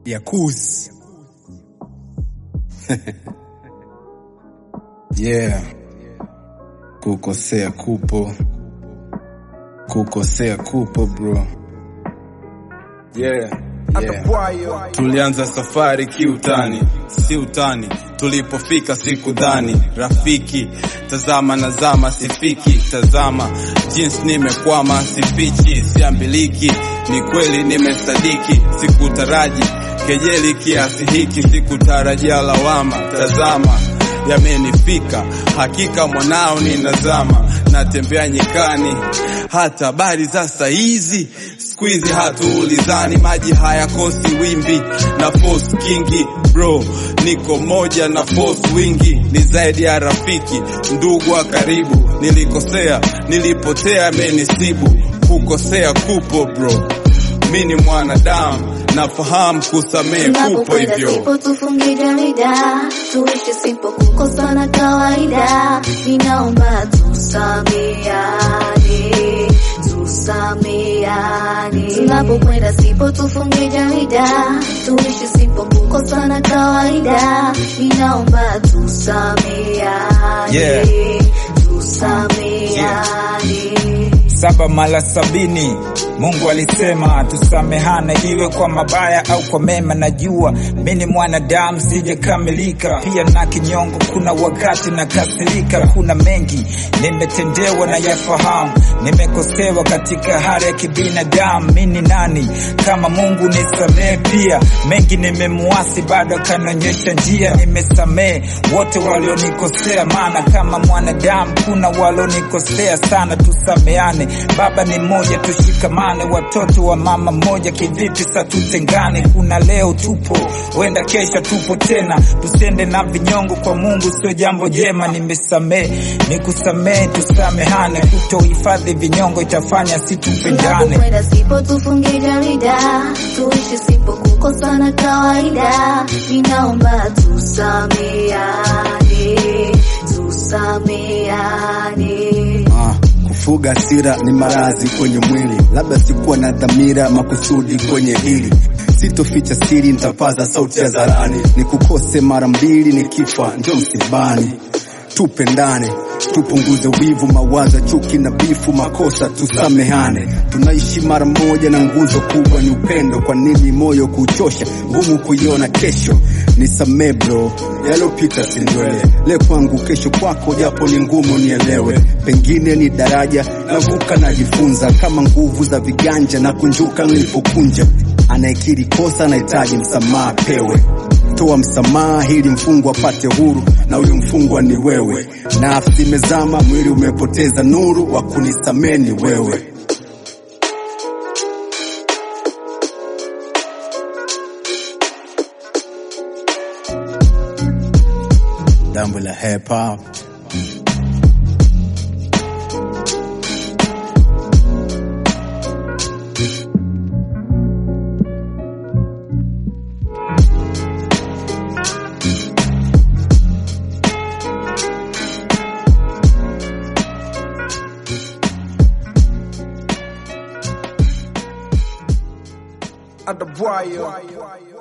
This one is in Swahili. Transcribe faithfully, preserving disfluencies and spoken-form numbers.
Yakuzi. Yeah. Kukosea kupo. Kukosea kupo bro. Yeah. Yeah. Tulianza safari kiutani, si utani. Tulipofika siku dhani rafiki, tazama nazama sifiki. Tazama jinsi nimekwama sifichi, siambiliki. Ni kweli nimesadiki, sikutaraji kejeli kiasi hiki, sikutarajia lawama. Tazama yamenifika, hakika mwanao ninazama. Natembea nyikani, hata habari za saizi squeeze hatuulizani. Maji haya kosi wimbi na force kingi bro, niko moja na force wingi. Ni zaidi ya rafiki, ndugu wa karibu. Nilikosea, nilipotea, menisibu. Kukosea kupo bro, mini mwanadamu, nafahamu kusamehe kupo hivyo. Sipo tufunge jarida, tuishi sipo kukosa na kawaida. Ninaomba tusameane, tusameane. Tunapokwenda sipo tufunge jarida, tuishi sipo kukosa na kawaida. Ninaomba tusameane, yeah. Tusameane. Saba mala sabini Mungu alisema tusamehane, iwe kwa mabaya au kwa mema. Najua mimi mwanadamu sijakamilika, pia na kinyongo. Kuna wakati na kasirika, kuna mengi nimetendewa na yafahamu. Nimekosewa katika hali ya kibinadamu. Mimi nani kama Mungu? Nisamehe pia. Mengi nimemuasi, bado kanonyesha njia. Nimesamehe wote walionikosea, maana kama mwanadamu kuna walionikosea sana. Tusameane, baba ni mmoja, tushikamane. Watoto wa mama moja, kivipi sa tutengane? Kuna leo tupo, wenda kesho tupo tena. Tusende na vinyongo, kwa Mungu sio jambo jema. Nimesamehe, nikusamehe, tusamehane. Kutohifadhi vinyongo itafanya situpendane. Tunapokwenda sipo tufunge jarida, tuishi sipo kukosa na kawaida. Ninaomba tusameane, tusameane. Ah. Kufuga hasira ni maradhi kwenye mwili, labda sikuwa na dhamira makusudi kwenye hili. Sitoficha siri, nitapaza sauti ya zarani. Nikukose mara mbili, nikifa ndio msibani. Tupendane, tupunguze wivu, mawazo, chuki na bifu. Makosa tusamehane, tunaishi mara moja na nguzo kubwa ni upendo. Kwa nini moyo kuchosha, ngumu kuiona kesho? Nisamee bro, yalopita si ndwele. Leo kwangu kesho kwako, japo ni ngumu nielewe. Pengine ni daraja navuka, najifunza kama nguvu za viganja na kunjuka nilipokunja. Anayekiri kosa anahitaji msamaha pewe. Toa msamaha ili mfungwa apate huru, na huyo mfungwa ni wewe. Nafsi imezama, mwili umepoteza nuru, wa kunisamehe ni wewe. Dambo la hip hop. At the boy.